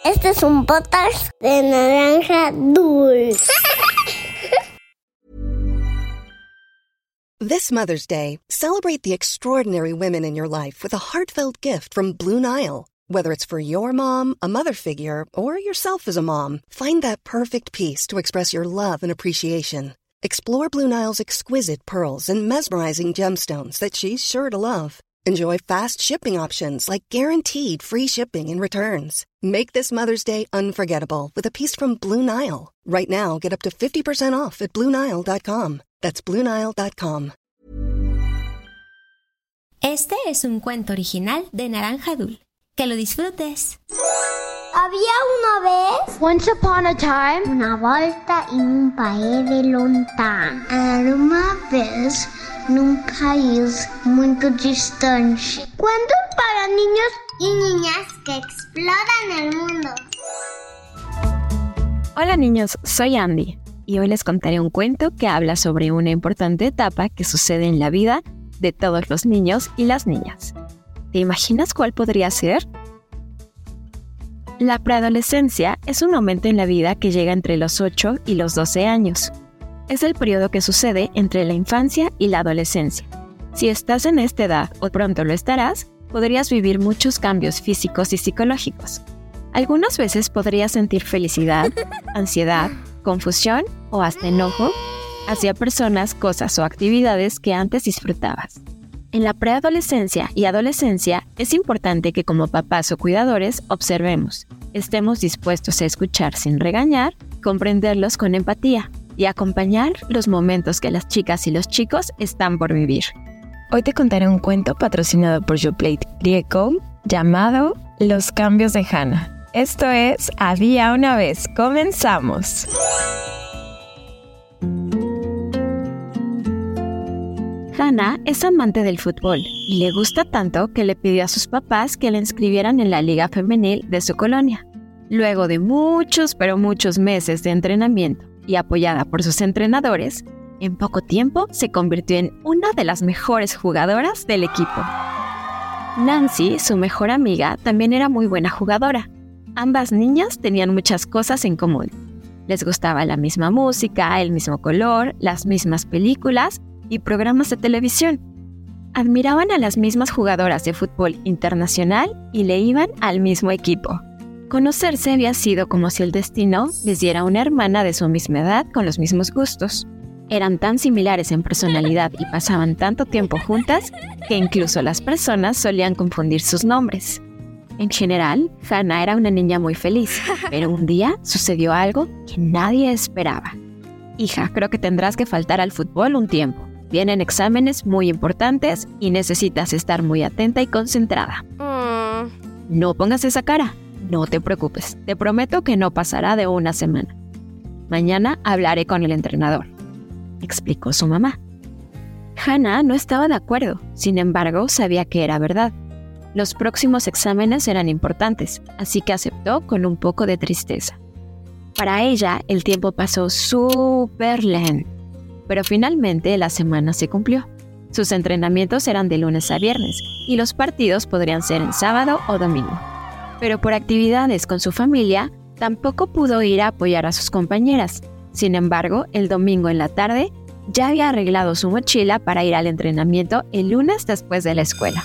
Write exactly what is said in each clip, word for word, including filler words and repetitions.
Este es un podcast de Naranja Dulce. This Mother's Day, celebrate the extraordinary women in your life with a heartfelt gift from Blue Nile. Whether it's for your mom, a mother figure, or yourself as a mom, find that perfect piece to express your love and appreciation. Explore Blue Nile's exquisite pearls and mesmerizing gemstones that she's sure to love. Enjoy fast shipping options like guaranteed free shipping and returns. Make this Mother's Day unforgettable with a piece from Blue Nile. Right now, get up to fifty percent off at Blue Nile dot com. That's Blue Nile dot com. Este es un cuento original de Naranja Dulce. ¡Que lo disfrutes! Había una vez, Once upon a time, una volta en un país de lontano. Era uma vez num país muito distante. Cuento para niños y niñas que exploran el mundo. Hola niños, soy Andy y hoy les contaré un cuento que habla sobre una importante etapa que sucede en la vida de todos los niños y las niñas. ¿Te imaginas cuál podría ser? La preadolescencia es un momento en la vida que llega entre los ocho y los doce años. Es el periodo que sucede entre la infancia y la adolescencia. Si estás en esta edad o pronto lo estarás, podrías vivir muchos cambios físicos y psicológicos. Algunas veces podrías sentir felicidad, ansiedad, confusión o hasta enojo hacia personas, cosas o actividades que antes disfrutabas. En la preadolescencia y adolescencia es importante que como papás o cuidadores observemos, estemos dispuestos a escuchar sin regañar, comprenderlos con empatía y acompañar los momentos que las chicas y los chicos están por vivir. Hoy te contaré un cuento patrocinado por YouPlay punto com llamado Los cambios de Hannah. Esto es Había una vez. ¡Comenzamos! Hannah es amante del fútbol y le gusta tanto que le pidió a sus papás que la inscribieran en la liga femenil de su colonia. Luego de muchos, pero muchos meses de entrenamiento y apoyada por sus entrenadores, en poco tiempo se convirtió en una de las mejores jugadoras del equipo. Nancy, su mejor amiga, también era muy buena jugadora. Ambas niñas tenían muchas cosas en común. Les gustaba la misma música, el mismo color, las mismas películas y programas de televisión. Admiraban a las mismas jugadoras de fútbol internacional y le iban al mismo equipo. Conocerse había sido como si el destino les diera una hermana de su misma edad con los mismos gustos. Eran tan similares en personalidad y pasaban tanto tiempo juntas que incluso las personas solían confundir sus nombres. En general, Hannah era una niña muy feliz, pero un día sucedió algo que nadie esperaba. Hija, creo que tendrás que faltar al fútbol un tiempo. Vienen exámenes muy importantes y necesitas estar muy atenta y concentrada. Mm. No pongas esa cara. No te preocupes. Te prometo que no pasará de una semana. Mañana hablaré con el entrenador, explicó su mamá. Hannah no estaba de acuerdo. Sin embargo, sabía que era verdad. Los próximos exámenes eran importantes, así que aceptó con un poco de tristeza. Para ella, el tiempo pasó súper lento. Pero finalmente la semana se cumplió. Sus entrenamientos eran de lunes a viernes y los partidos podrían ser en sábado o domingo. Pero por actividades con su familia, tampoco pudo ir a apoyar a sus compañeras. Sin embargo, el domingo en la tarde ya había arreglado su mochila para ir al entrenamiento el lunes después de la escuela.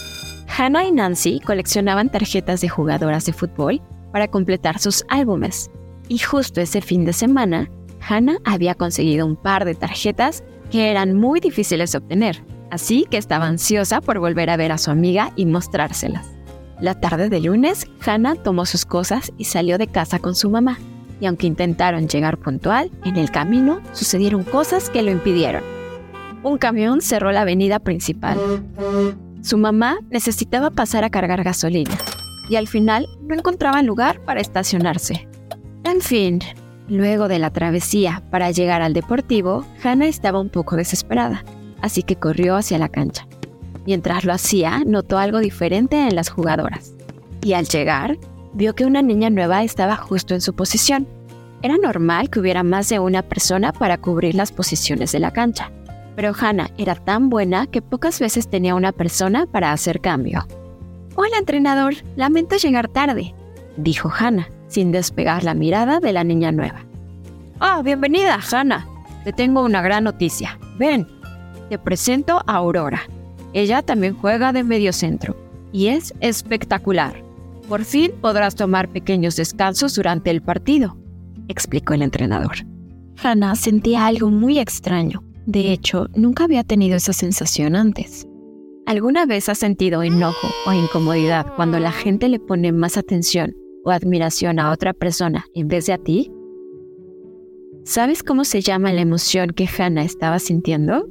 Hannah y Nancy coleccionaban tarjetas de jugadoras de fútbol para completar sus álbumes. Y justo ese fin de semana, Hannah había conseguido un par de tarjetas que eran muy difíciles de obtener, así que estaba ansiosa por volver a ver a su amiga y mostrárselas. La tarde de lunes, Hannah tomó sus cosas y salió de casa con su mamá, y aunque intentaron llegar puntual, en el camino sucedieron cosas que lo impidieron. Un camión cerró la avenida principal. Su mamá necesitaba pasar a cargar gasolina, y al final no encontraba lugar para estacionarse. En fin, luego de la travesía para llegar al deportivo, Hannah estaba un poco desesperada, así que corrió hacia la cancha. Mientras lo hacía, notó algo diferente en las jugadoras. Y al llegar, vio que una niña nueva estaba justo en su posición. Era normal que hubiera más de una persona para cubrir las posiciones de la cancha. Pero Hannah era tan buena que pocas veces tenía una persona para hacer cambio. «Hola, entrenador. Lamento llegar tarde», dijo Hannah, sin despegar la mirada de la niña nueva. ¡Ah, bienvenida, Hannah! Te tengo una gran noticia. Ven, te presento a Aurora. Ella también juega de mediocentro y es espectacular. Por fin podrás tomar pequeños descansos durante el partido, explicó el entrenador. Hannah sentía algo muy extraño. De hecho, nunca había tenido esa sensación antes. ¿Alguna vez has sentido enojo o incomodidad cuando la gente le pone más atención o admiración a otra persona en vez de a ti? ¿Sabes cómo se llama la emoción que Hannah estaba sintiendo?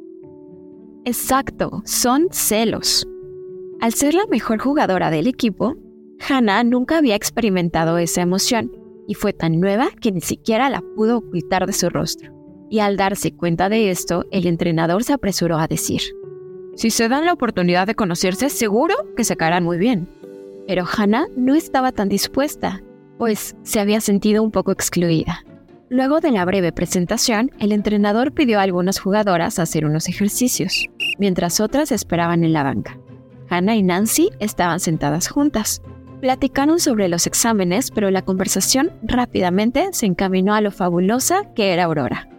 Exacto, son celos. Al ser la mejor jugadora del equipo, Hannah nunca había experimentado esa emoción y fue tan nueva que ni siquiera la pudo ocultar de su rostro. Y al darse cuenta de esto, el entrenador se apresuró a decir: si se dan la oportunidad de conocerse, seguro que se caerán muy bien. Pero Hannah no estaba tan dispuesta, pues se había sentido un poco excluida. Luego de la breve presentación, el entrenador pidió a algunas jugadoras hacer unos ejercicios, mientras otras esperaban en la banca. Hannah y Nancy estaban sentadas juntas. Platicaron sobre los exámenes, pero la conversación rápidamente se encaminó a lo fabulosa que era Aurora.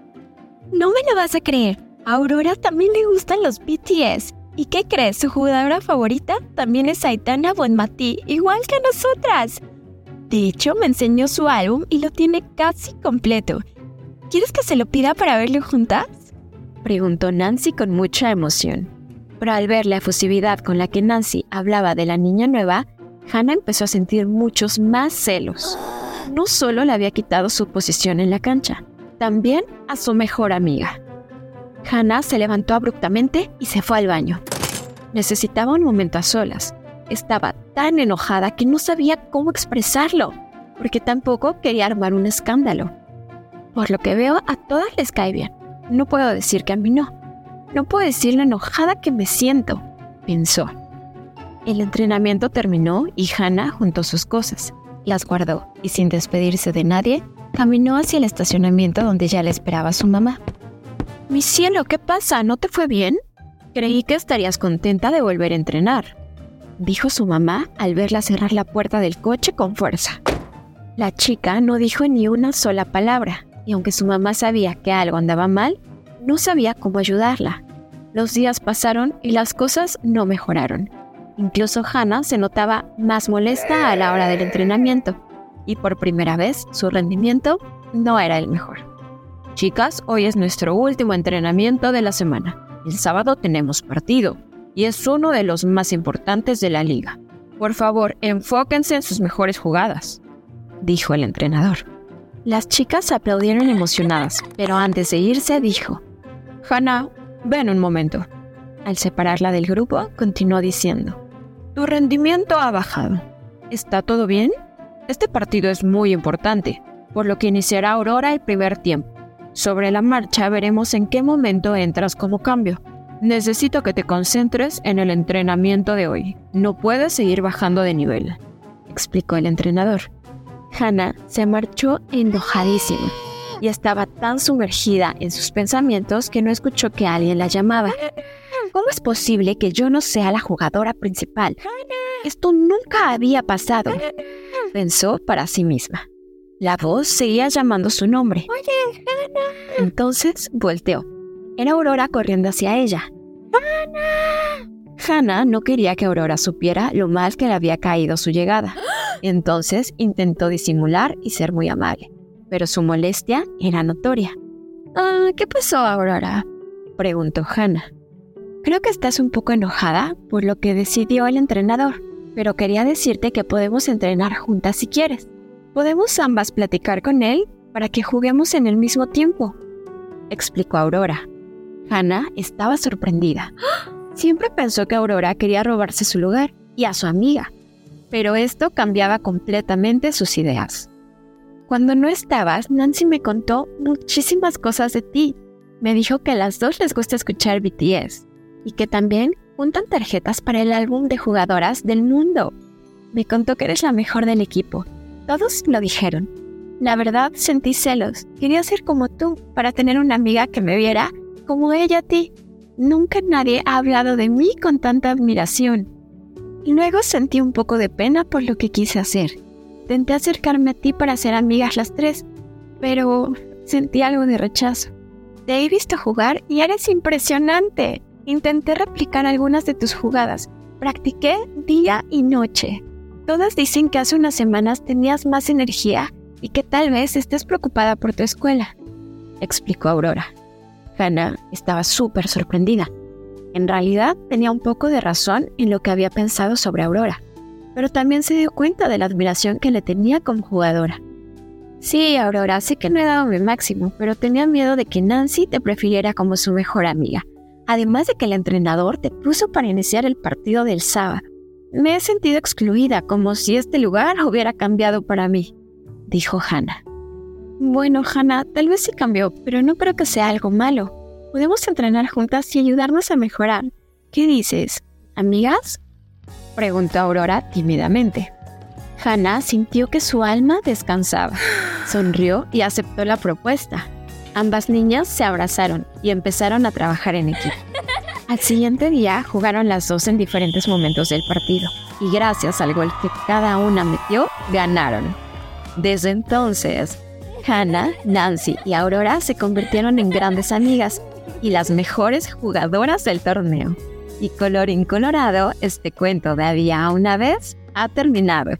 No me lo vas a creer. A Aurora también le gustan los B T S. ¿Y qué crees? Su jugadora favorita también es Aitana Bonmatí, igual que nosotras. De hecho, me enseñó su álbum y lo tiene casi completo. ¿Quieres que se lo pida para verlo juntas? Preguntó Nancy con mucha emoción. Pero al ver la efusividad con la que Nancy hablaba de la niña nueva, Hannah empezó a sentir muchos más celos. No solo le había quitado su posición en la cancha, también a su mejor amiga. Hannah se levantó abruptamente y se fue al baño. Necesitaba un momento a solas. Estaba tan enojada que no sabía cómo expresarlo, porque tampoco quería armar un escándalo. Por lo que veo, a todas les cae bien. No puedo decir que a mí no. No puedo decir lo enojada que me siento, pensó. El entrenamiento terminó y Hannah juntó sus cosas, las guardó y sin despedirse de nadie, caminó hacia el estacionamiento donde ya le esperaba su mamá. «Mi cielo, ¿qué pasa? ¿No te fue bien? Creí que estarías contenta de volver a entrenar», dijo su mamá al verla cerrar la puerta del coche con fuerza. La chica no dijo ni una sola palabra, y aunque su mamá sabía que algo andaba mal, no sabía cómo ayudarla. Los días pasaron y las cosas no mejoraron. Incluso Hannah se notaba más molesta a la hora del entrenamiento, y por primera vez su rendimiento no era el mejor. «Chicas, hoy es nuestro último entrenamiento de la semana. El sábado tenemos partido, y es uno de los más importantes de la liga. Por favor, enfóquense en sus mejores jugadas», dijo el entrenador. Las chicas aplaudieron emocionadas, pero antes de irse dijo: «Hannah, ven un momento». Al separarla del grupo, continuó diciendo: «Tu rendimiento ha bajado. ¿Está todo bien? Este partido es muy importante, por lo que iniciará Aurora el primer tiempo. Sobre la marcha veremos en qué momento entras como cambio. Necesito que te concentres en el entrenamiento de hoy. No puedes seguir bajando de nivel», explicó el entrenador. Hannah se marchó enojadísima y estaba tan sumergida en sus pensamientos que no escuchó que alguien la llamaba. «¿Cómo es posible que yo no sea la jugadora principal? Esto nunca había pasado», pensó para sí misma. La voz seguía llamando su nombre. «Oye, Hannah». Entonces volteó. Era Aurora corriendo hacia ella. ¡Hannah! Hannah no quería que Aurora supiera lo mal que le había caído su llegada. Entonces intentó disimular y ser muy amable, pero su molestia era notoria. «Ah, ¿qué pasó, Aurora?», preguntó Hannah. «Creo que estás un poco enojada por lo que decidió el entrenador, pero quería decirte que podemos entrenar juntas si quieres. Podemos ambas platicar con él para que juguemos en el mismo tiempo», explicó Aurora. Hannah estaba sorprendida. Siempre pensó que Aurora quería robarse su lugar y a su amiga, pero esto cambiaba completamente sus ideas. «Cuando no estabas, Nancy me contó muchísimas cosas de ti. Me dijo que a las dos les gusta escuchar B T S y que también juntan tarjetas para el álbum de jugadoras del mundo. Me contó que eres la mejor del equipo. Todos lo dijeron. La verdad, sentí celos. Quería ser como tú, para tener una amiga que me viera como ella a ti. Nunca nadie ha hablado de mí con tanta admiración. Luego sentí un poco de pena por lo que quise hacer. intenté acercarme a ti para ser amigas las tres, pero sentí algo de rechazo. Te he visto jugar y eres impresionante. Intenté replicar algunas de tus jugadas. Practiqué día y noche. Todas dicen que hace unas semanas tenías más energía y que tal vez estés preocupada por tu escuela, explicó Aurora. Hannah estaba súper sorprendida. En realidad tenía un poco de razón en lo que había pensado sobre Aurora, pero también se dio cuenta de la admiración que le tenía como jugadora. Sí, Aurora, sé que no he dado mi máximo, pero tenía miedo de que Nancy te prefiriera como su mejor amiga. Además de que el entrenador te puso para iniciar el partido del sábado. Me he sentido excluida, como si este lugar hubiera cambiado para mí, dijo Hannah. Bueno, Hannah, tal vez sí cambió, pero no creo que sea algo malo. Podemos entrenar juntas y ayudarnos a mejorar. ¿Qué dices? ¿Amigas?, preguntó Aurora tímidamente. Hannah sintió que su alma descansaba. Sonrió y aceptó la propuesta. Ambas niñas se abrazaron y empezaron a trabajar en equipo. Al siguiente día jugaron las dos en diferentes momentos del partido y gracias al gol que cada una metió, ganaron. Desde entonces, Hannah, Nancy y Aurora se convirtieron en grandes amigas y las mejores jugadoras del torneo. Y colorín colorado, este cuento de había una vez ha terminado.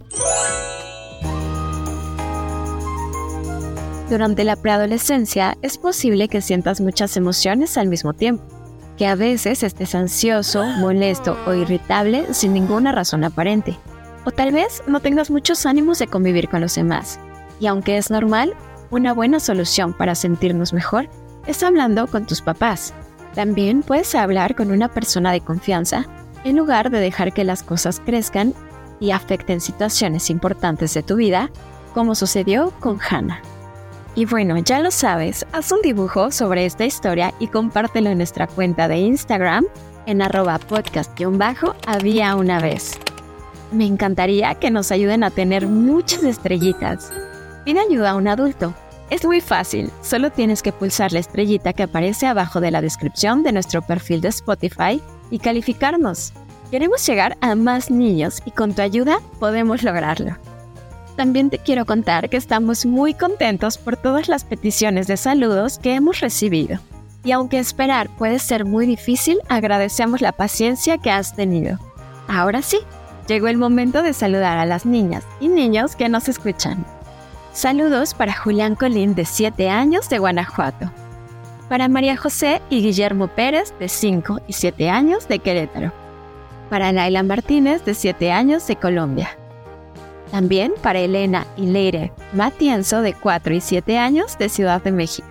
Durante la preadolescencia es posible que sientas muchas emociones al mismo tiempo, que a veces estés ansioso, molesto o irritable sin ninguna razón aparente. O tal vez no tengas muchos ánimos de convivir con los demás. Y aunque es normal, una buena solución para sentirnos mejor es hablando con tus papás. También puedes hablar con una persona de confianza en lugar de dejar que las cosas crezcan y afecten situaciones importantes de tu vida, como sucedió con Hannah. Y bueno, ya lo sabes, haz un dibujo sobre esta historia y compártelo en nuestra cuenta de Instagram en arroba podcast-había una vez. Me encantaría que nos ayuden a tener muchas estrellitas. Pide ayuda a un adulto. Es muy fácil, solo tienes que pulsar la estrellita que aparece abajo de la descripción de nuestro perfil de Spotify y calificarnos. Queremos llegar a más niños y con tu ayuda podemos lograrlo. También te quiero contar que estamos muy contentos por todas las peticiones de saludos que hemos recibido. Y aunque esperar puede ser muy difícil, agradecemos la paciencia que has tenido. Ahora sí, llegó el momento de saludar a las niñas y niños que nos escuchan. Saludos para Julián Colín, de siete años, de Guanajuato. Para María José y Guillermo Pérez, de cinco y siete años, de Querétaro. Para Laila Martínez, de siete años, de Colombia. También para Elena y Leire Matienzo, de cuatro y siete años, de Ciudad de México.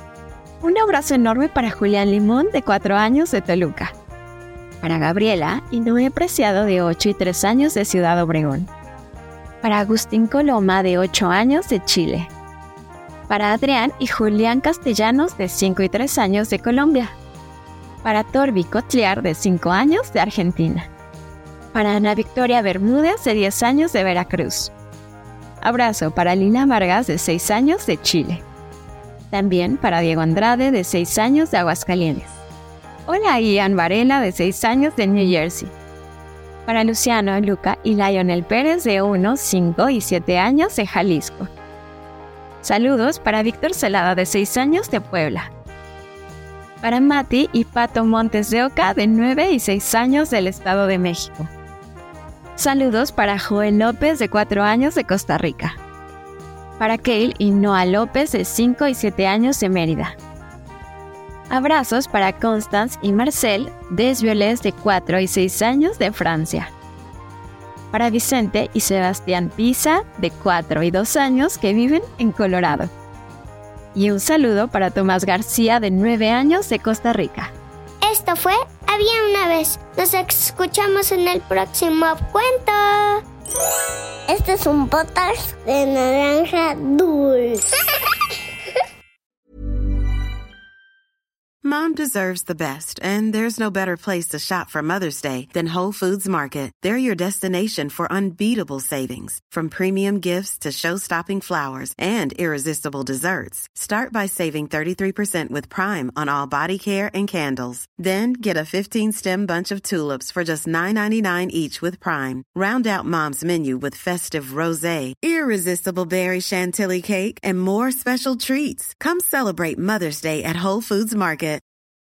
Un abrazo enorme para Julián Limón, de cuatro años, de Toluca. Para Gabriela y Noé Preciado, de ocho y tres años, de Ciudad Obregón. Para Agustín Coloma, de ocho años, de Chile. Para Adrián y Julián Castellanos, de cinco y tres años, de Colombia. Para Torbi Cotliar, de cinco años, de Argentina. Para Ana Victoria Bermúdez, de diez años, de Veracruz. Abrazo para Lina Vargas, de seis años, de Chile. También para Diego Andrade, de seis años, de Aguascalientes. Hola, Ian Varela, de seis años, de New Jersey. Para Luciano, Luca y Lionel Pérez, de uno, cinco y siete años, de Jalisco. Saludos para Víctor Celada, de seis años, de Puebla. Para Mati y Pato Montes de Oca, de nueve y seis años, del Estado de México. Saludos para Joel López, de cuatro años, de Costa Rica. Para Kale y Noah López, de cinco y siete años, de Mérida. Abrazos para Constance y Marcel Desvioles, de cuatro y seis años, de Francia. Para Vicente y Sebastián Pisa, de cuatro y dos años, que viven en Colorado. Y un saludo para Tomás García, de nueve años, de Costa Rica. Esto fue Había una vez. Nos escuchamos en el próximo cuento. Este es un podcast de Naranja Dulce. mom deserves the best, and there's no better place to shop for Mother's Day than Whole Foods Market. They're your destination for unbeatable savings, from premium gifts to show-stopping flowers and irresistible desserts. Start by saving thirty-three percent with Prime on all body care and candles. Then get a fifteen-stem bunch of tulips for just nine ninety-nine each with Prime. Round out Mom's menu with festive rosé, irresistible berry chantilly cake, and more special treats. Come celebrate Mother's Day at Whole Foods Market.